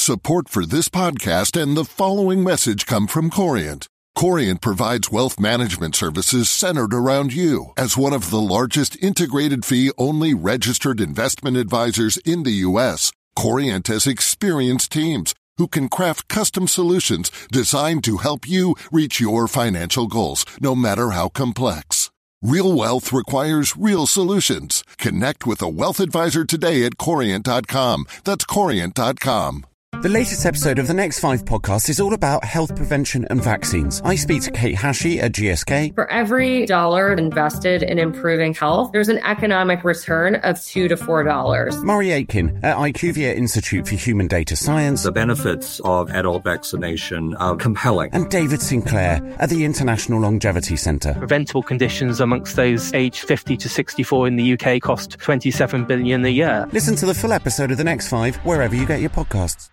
Support for this podcast and the following message come from Corient. Corient provides wealth management services centered around you. As one of the largest integrated fee-only registered investment advisors in the U.S., Corient has experienced teams who can craft custom solutions designed to help you reach your financial goals, no matter how complex. Real wealth requires real solutions. Connect with a wealth advisor today at Corient.com. That's Corient.com. The latest episode of the Next 5 podcast is all about health prevention and vaccines. I speak to Kate Hashey at GSK. For every dollar invested in improving health, there's an economic return of $2 to $4. Murray Aitken at IQVIA Institute for Human Data Science. The benefits of adult vaccination are compelling. And David Sinclair at the International Longevity Centre. Preventable conditions amongst those aged 50 to 64 in the UK cost $27 billion a year. Listen to the full episode of The Next 5 wherever you get your podcasts.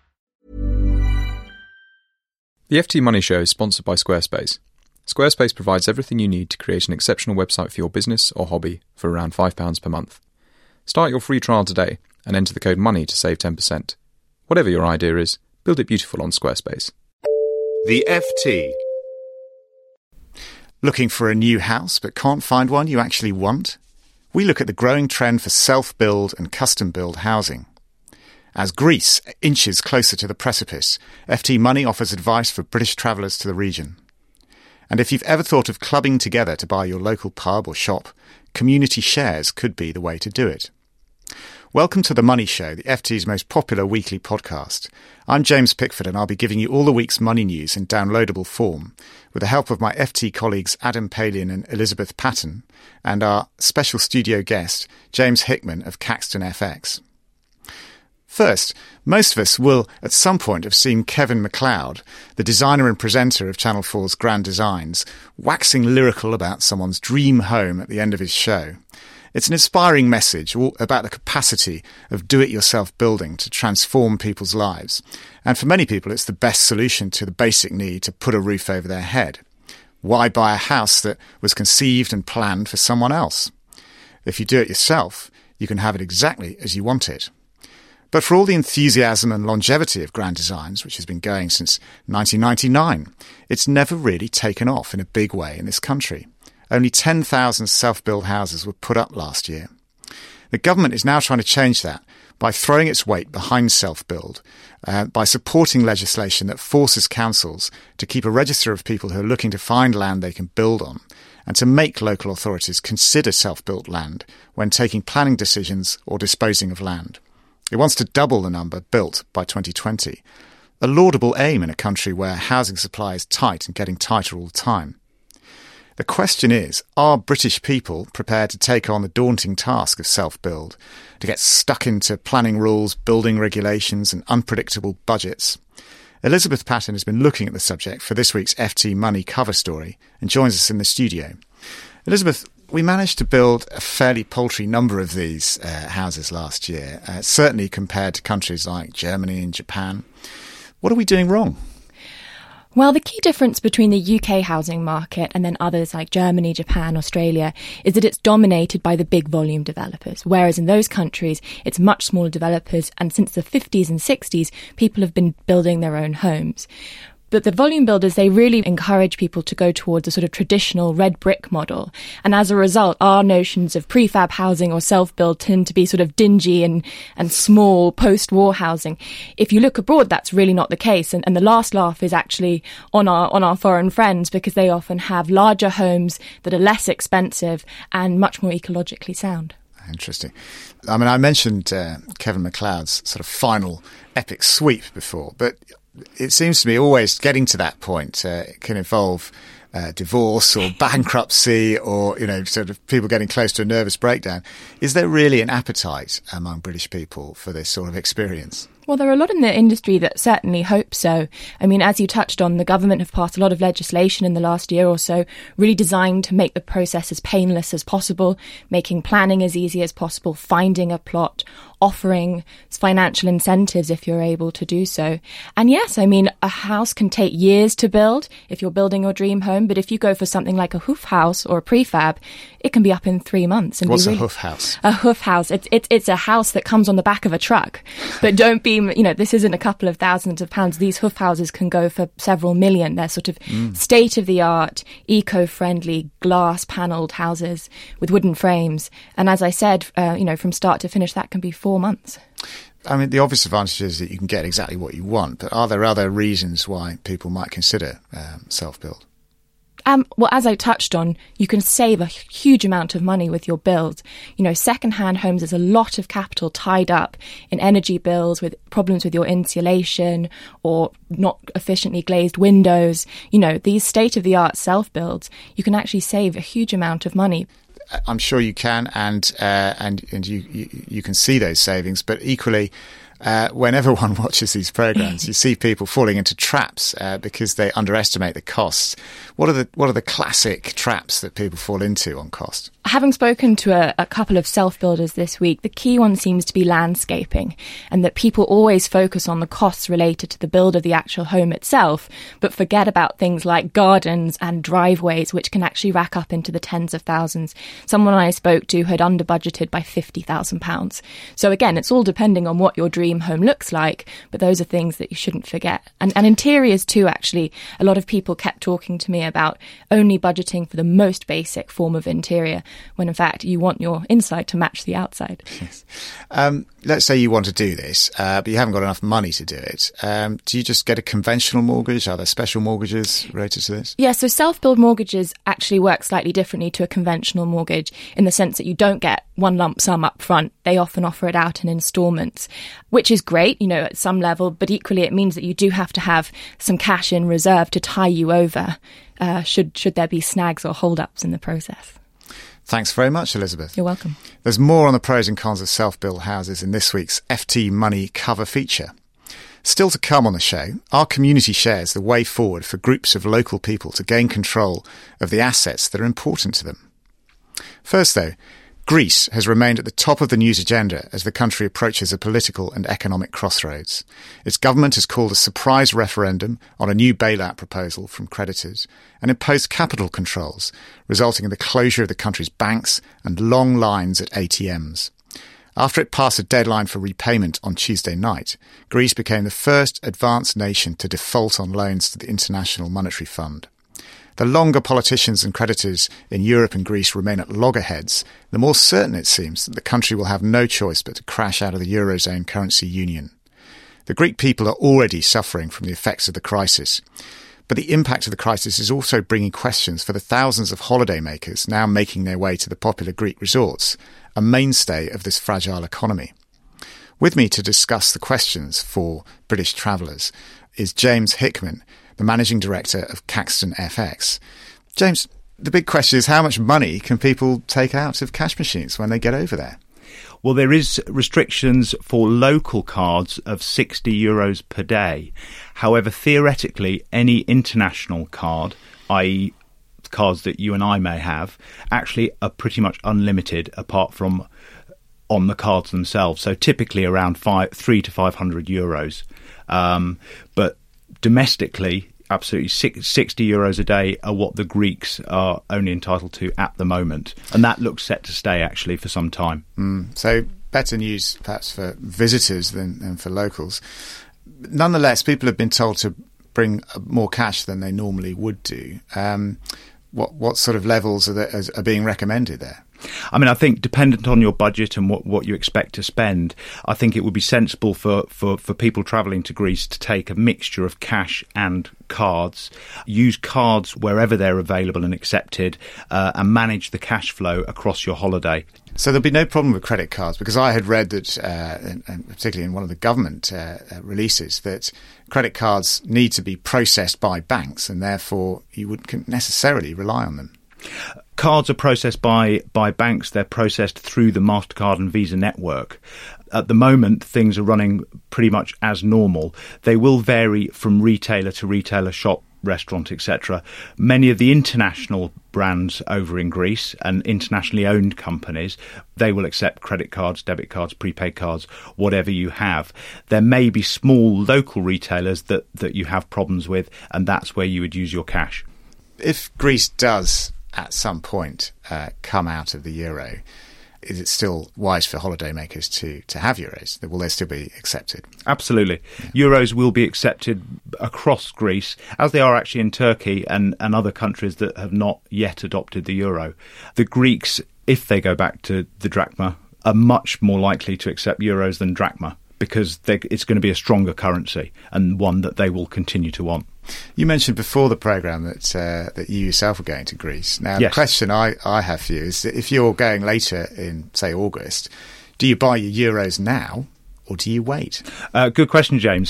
The FT Money Show is sponsored by Squarespace. Squarespace provides everything you need to create an exceptional website for your business or hobby for around £5 per month. Start your free trial today and enter the code MONEY to save 10%. Whatever your idea is, build it beautiful on Squarespace. The FT. Looking for a new house but can't find one you actually want? We look at the growing trend for self-build and custom-build housing. As Greece inches closer to the precipice, FT Money offers advice for British travellers to the region. And if you've ever thought of clubbing together to buy your local pub or shop, community shares could be the way to do it. Welcome to The Money Show, the FT's most popular weekly podcast. I'm James Pickford and I'll be giving you all the week's money news in downloadable form, with the help of my FT colleagues Adam Palian and Elizabeth Patton, and our special studio guest, James Hickman of Caxton FX. First, most of us will at some point have seen Kevin MacLeod, the designer and presenter of Channel 4's Grand Designs, waxing lyrical about someone's dream home at the end of his show. It's an inspiring message about the capacity of do-it-yourself building to transform people's lives. And for many people, it's the best solution to the basic need to put a roof over their head. Why buy a house that was conceived and planned for someone else? If you do it yourself, you can have it exactly as you want it. But for all the enthusiasm and longevity of Grand Designs, which has been going since 1999, it's never really taken off in a big way in this country. Only 10,000 self-built houses were put up last year. The government is now trying to change that by throwing its weight behind self-build, by supporting legislation that forces councils to keep a register of people who are looking to find land they can build on, and to make local authorities consider self-built land when taking planning decisions or disposing of land. It wants to double the number built by 2020, a laudable aim in a country where housing supply is tight and getting tighter all the time. The question is, are British people prepared to take on the daunting task of self-build, to get stuck into planning rules, building regulations and unpredictable budgets? Elizabeth Patton has been looking at the subject for this week's FT Money cover story and joins us in the studio. Elizabeth, we managed to build a fairly paltry number of these houses last year, certainly compared to countries like Germany and Japan. What are we doing wrong? Well, the key difference between the UK housing market and then others like Germany, Japan, Australia is that it's dominated by the big volume developers, whereas in those countries it's much smaller developers, and since the 50s and 60s people have been building their own homes. But the volume builders, they really encourage people to go towards a sort of traditional red brick model. And as a result, our notions of prefab housing or self-build tend to be sort of dingy and small post-war housing. If you look abroad, that's really not the case. And the last laugh is actually on our foreign friends, because they often have larger homes that are less expensive and much more ecologically sound. Interesting. I mean, I mentioned Kevin MacLeod's sort of final epic sweep before, but it seems to me always getting to that point can involve divorce or bankruptcy or, sort of people getting close to a nervous breakdown. Is there really an appetite among British people for this sort of experience? Well, there are a lot in the industry that certainly hope so. I mean, as you touched on, the government have passed a lot of legislation in the last year or so, really designed to make the process as painless as possible, making planning as easy as possible, finding a plot, offering financial incentives if you're able to do so. And yes, I mean, a house can take years to build if you're building your dream home, but if you go for something like a hoof house or a prefab, it can be up in 3 months. And what's a hoof house? A hoof house. It's a house that comes on the back of a truck. But don't be, this isn't a couple of thousands of pounds. These hoof houses can go for several million. They're sort of state-of-the-art, eco-friendly, glass-panelled houses with wooden frames. And as I said, from start to finish, that can be 4 months. I mean, the obvious advantage is that you can get exactly what you want, but are there other reasons why people might consider self-build? Well, as I touched on, you can save a huge amount of money with your build. Second-hand homes, there's a lot of capital tied up in energy bills, with problems with your insulation or not efficiently glazed windows. These state-of-the-art self-builds, you can actually save a huge amount of money. I'm sure you can, and you can see those savings. But equally, whenever one watches these programs, you see people falling into traps because they underestimate the costs. What are the classic traps that people fall into on cost? Having spoken to a couple of self-builders this week, the key one seems to be landscaping, and that people always focus on the costs related to the build of the actual home itself, but forget about things like gardens and driveways, which can actually rack up into the tens of thousands. Someone I spoke to had under-budgeted by £50,000. So again, it's all depending on what your dream home looks like, but those are things that you shouldn't forget. And interiors too, actually. A lot of people kept talking to me about only budgeting for the most basic form of interior, when in fact you want your inside to match the outside. Yes. Let's say you want to do this, but you haven't got enough money to do it. Do you just get a conventional mortgage? Are there special mortgages related to this? Yeah, so self-build mortgages actually work slightly differently to a conventional mortgage, in the sense that you don't get one lump sum up front. They often offer it out in instalments, which is great, at some level, but equally it means that you do have to have some cash in reserve to tie you over should there be snags or hold-ups in the process. Thanks very much, Elizabeth. You're welcome. There's more on the pros and cons of self-built houses in this week's FT Money cover feature. Still to come on the show, our community shares the way forward for groups of local people to gain control of the assets that are important to them. First, though, Greece has remained at the top of the news agenda as the country approaches a political and economic crossroads. Its government has called a surprise referendum on a new bailout proposal from creditors and imposed capital controls, resulting in the closure of the country's banks and long lines at ATMs. After it passed a deadline for repayment on Tuesday night, Greece became the first advanced nation to default on loans to the International Monetary Fund. The longer politicians and creditors in Europe and Greece remain at loggerheads, the more certain it seems that the country will have no choice but to crash out of the Eurozone currency union. The Greek people are already suffering from the effects of the crisis, but the impact of the crisis is also bringing questions for the thousands of holidaymakers now making their way to the popular Greek resorts, a mainstay of this fragile economy. With me to discuss the questions for British travellers is James Hickman, the Managing Director of Caxton FX. James, the big question is, how much money can people take out of cash machines when they get over there? Well, there is restrictions for local cards of €60 per day. However, theoretically, any international card, i.e. cards that you and I may have, actually are pretty much unlimited apart from on the cards themselves. So typically around €300 to €500. But domestically, absolutely €60 a day are what the Greeks are only entitled to at the moment. And that looks set to stay, actually, for some time. So better news, perhaps, for visitors than for locals. Nonetheless, people have been told to bring more cash than they normally would do. What sort of levels are being recommended there? I mean, I think dependent on your budget and what you expect to spend, I think it would be sensible for people travelling to Greece to take a mixture of cash and cards, use cards wherever they're available and accepted, and manage the cash flow across your holiday. So there'll be no problem with credit cards, because I had read that, and particularly in one of the government releases, that credit cards need to be processed by banks and therefore you wouldn't necessarily rely on them. Cards are processed by banks. They're processed through the MasterCard and Visa network. At the moment, things are running pretty much as normal. They will vary from retailer to retailer, shop, restaurant, etc. Many of the international brands over in Greece and internationally owned companies, they will accept credit cards, debit cards, prepaid cards, whatever you have. There may be small local retailers that you have problems with, and that's where you would use your cash. If Greece does at some point come out of the euro, is it still wise for holidaymakers to have euros? Will they still be accepted? Absolutely. Yeah. Euros will be accepted across Greece, as they are actually in Turkey and other countries that have not yet adopted the euro. The Greeks, if they go back to the drachma, are much more likely to accept euros than drachma, because it's going to be a stronger currency and one that they will continue to want. You mentioned before the programme that you yourself were going to Greece. Now, yes. The question I have for you is that if you're going later in, say, August, do you buy your euros now or do you wait? Good question, James.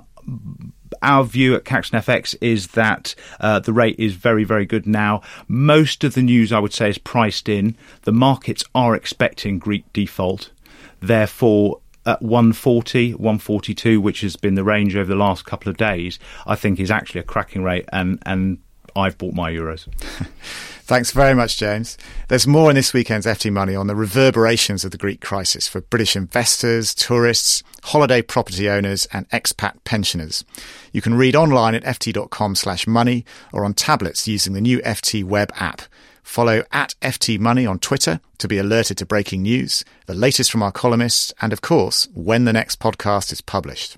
Our view at Caxton FX is that the rate is very, very good now. Most of the news, I would say, is priced in. The markets are expecting Greek default. Therefore, at 140, 142, which has been the range over the last couple of days, I think is actually a cracking rate, and I've bought my euros. Thanks very much, James. There's more in this weekend's FT Money on the reverberations of the Greek crisis for British investors, tourists, holiday property owners and expat pensioners. You can read online at ft.com/money or on tablets using the new FT web app. Follow at FT Money on Twitter to be alerted to breaking news, the latest from our columnists, and of course, when the next podcast is published.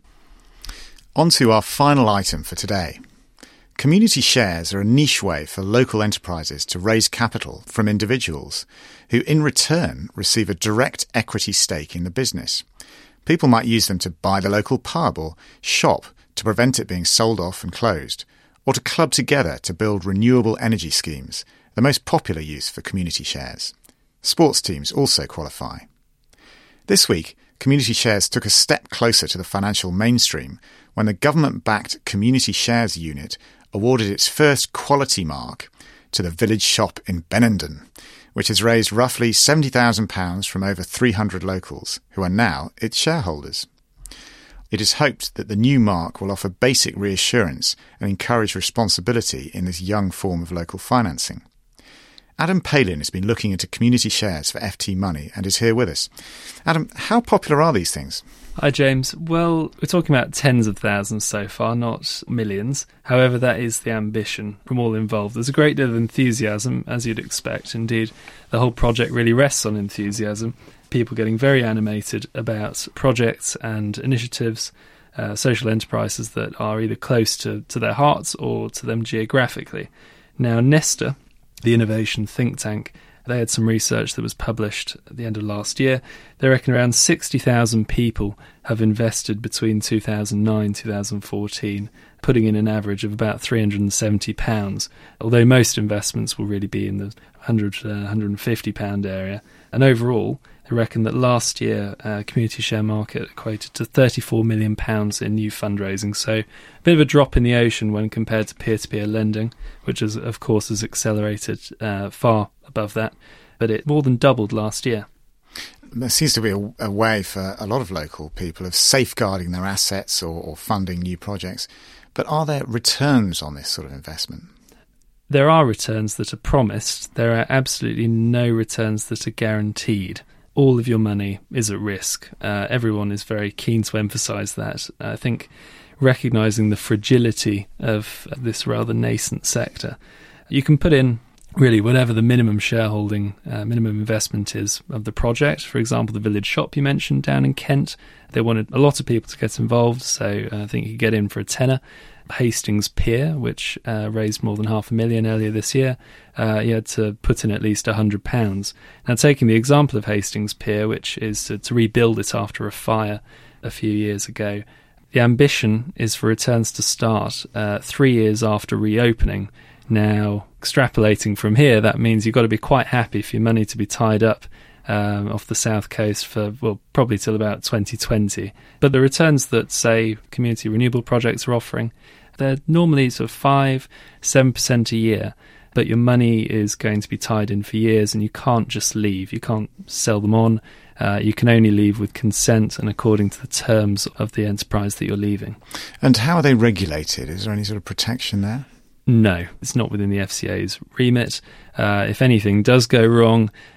On to our final item for today. Community shares are a niche way for local enterprises to raise capital from individuals who in return receive a direct equity stake in the business. People might use them to buy the local pub or shop to prevent it being sold off and closed, or to club together to build renewable energy schemes, the most popular use for community shares. Sports teams also qualify. This week, community shares took a step closer to the financial mainstream when the government-backed Community Shares Unit awarded its first quality mark to the village shop in Benenden, which has raised roughly £70,000 from over 300 locals, who are now its shareholders. It is hoped that the new mark will offer basic reassurance and encourage responsibility in this young form of local financing. Adam Palin has been looking into community shares for FT Money and is here with us. Adam, how popular are these things? Hi, James. Well, we're talking about tens of thousands so far, not millions. However, that is the ambition from all involved. There's a great deal of enthusiasm, as you'd expect. Indeed, the whole project really rests on enthusiasm. People getting very animated about projects and initiatives, social enterprises that are either close to their hearts or to them geographically. Now, Nesta, the innovation think tank, they had some research that was published at the end of last year. They reckon around 60,000 people have invested between 2009 and 2014, putting in an average of about £370, although most investments will really be in the £150 area. And overall, they reckon that last year, community share market equated to £34 million in new fundraising. So a bit of a drop in the ocean when compared to peer-to-peer lending, which is, of course, has accelerated far above that. But it more than doubled last year. There seems to be a way for a lot of local people of safeguarding their assets or funding new projects. But are there returns on this sort of investment? There are returns that are promised. There are absolutely no returns that are guaranteed. All of your money is at risk. Everyone is very keen to emphasise that. I think recognising the fragility of this rather nascent sector, you can put in really whatever the minimum shareholding, minimum investment is of the project. For example, the village shop you mentioned down in Kent, they wanted a lot of people to get involved, so I think you could get in for a tenner. Hastings Pier, which raised more than £500,000 earlier this year, you had to put in at least £100. Now, taking the example of Hastings Pier, which is to rebuild it after a fire a few years ago, the ambition is for returns to start 3 years after reopening. Now, extrapolating from here, that means you've got to be quite happy for your money to be tied up off the south coast for, well, probably till about 2020. But the returns that, say, community renewable projects are offering, they're normally sort of 5-7% a year, but your money is going to be tied in for years and you can't just leave. You can't sell them on. You can only leave with consent and according to the terms of the enterprise that you're leaving. And how are they regulated? Is there any sort of protection there? No, it's not within the FCA's remit. If anything does go wrong,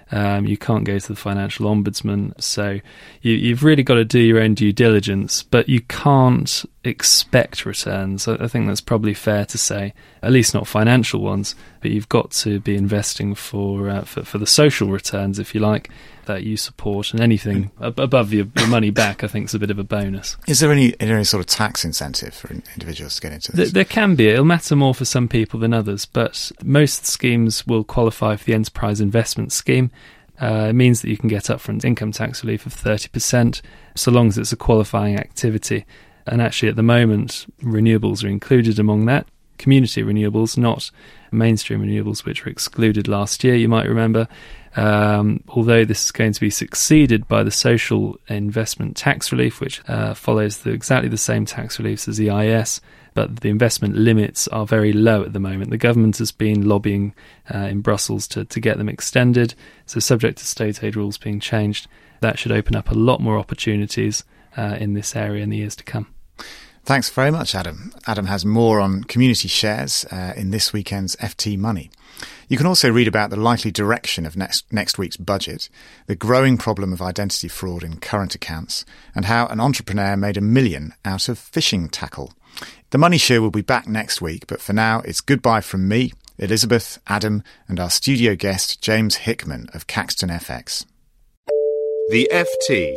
You can't go to the financial ombudsman. So you've really got to do your own due diligence, but you can't expect returns. I think that's probably fair to say, at least not financial ones, but you've got to be investing for the social returns, if you like, that you support, and anything above your money back, I think, is a bit of a bonus. Is there any sort of tax incentive for individuals to get into this? There can be. It'll matter more for some people than others, but most schemes will qualify for the Enterprise Investment Scheme. It means that you can get upfront income tax relief of 30%, so long as it's a qualifying activity. And actually, at the moment, renewables are included among that. Community renewables, not mainstream renewables, which were excluded last year, you might remember. Although this is going to be succeeded by the social investment tax relief, which follows exactly the same tax reliefs as EIS, but the investment limits are very low at the moment. The government has been lobbying in Brussels to get them extended, so subject to state aid rules being changed, that should open up a lot more opportunities in this area in the years to come. Thanks very much, Adam. Adam has more on community shares in this weekend's FT Money. You can also read about the likely direction of next week's budget, the growing problem of identity fraud in current accounts, and how an entrepreneur made $1 million out of fishing tackle. The Money Show will be back next week, but for now it's goodbye from me, Elizabeth, Adam, and our studio guest, James Hickman of Caxton FX. The FT.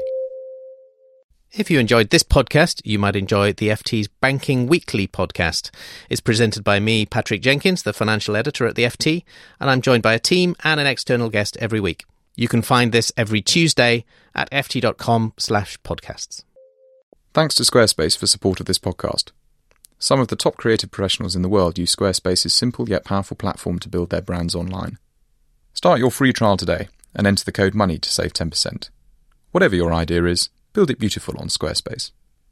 If you enjoyed this podcast, you might enjoy the FT's Banking Weekly podcast. It's presented by me, Patrick Jenkins, the financial editor at the FT, and I'm joined by a team and an external guest every week. You can find this every Tuesday at ft.com/podcasts. Thanks to Squarespace for support of this podcast. Some of the top creative professionals in the world use Squarespace's simple yet powerful platform to build their brands online. Start your free trial today and enter the code MONEY to save 10%. Whatever your idea is, build it beautiful on Squarespace.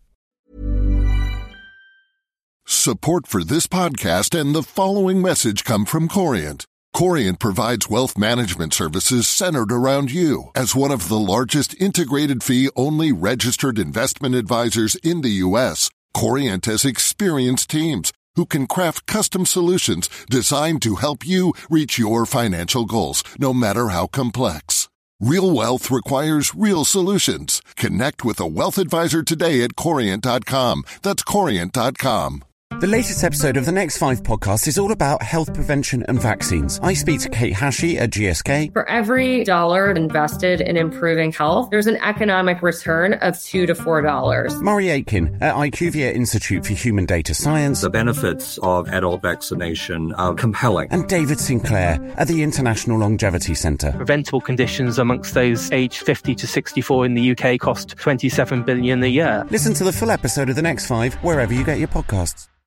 Support for this podcast and the following message come from Corient. Corient provides wealth management services centered around you. As one of the largest integrated fee-only registered investment advisors in the U.S., Corient has experienced teams who can craft custom solutions designed to help you reach your financial goals, no matter how complex. Real wealth requires real solutions. Connect with a wealth advisor today at Corient.com. That's Corient.com. The latest episode of the Next 5 podcast is all about health prevention and vaccines. I speak to Kate Hashey at GSK. For every dollar invested in improving health, there's an economic return of $2 to $4. Murray Aitken at IQVIA Institute for Human Data Science. The benefits of adult vaccination are compelling. And David Sinclair at the International Longevity Centre. Preventable conditions amongst those aged 50 to 64 in the UK cost $27 billion a year. Listen to the full episode of the Next 5 wherever you get your podcasts.